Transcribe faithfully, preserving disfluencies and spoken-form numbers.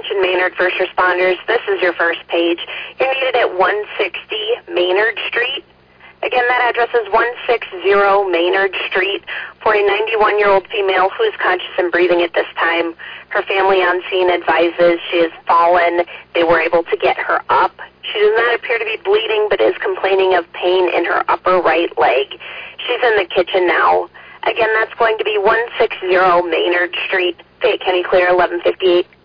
Attention Maynard First Responders, this is your first page. You're needed at one sixty Maynard Street. Again, that address is one sixty Maynard Street for a ninety-one-year-old female who is conscious and breathing at this time. Her family on scene advises she has fallen. They were able to get her up. She does not appear to be bleeding but is complaining of pain in her upper right leg. She's in the kitchen now. Again, that's going to be one sixty Maynard Street, Fayette County Clear, eleven fifty-eight.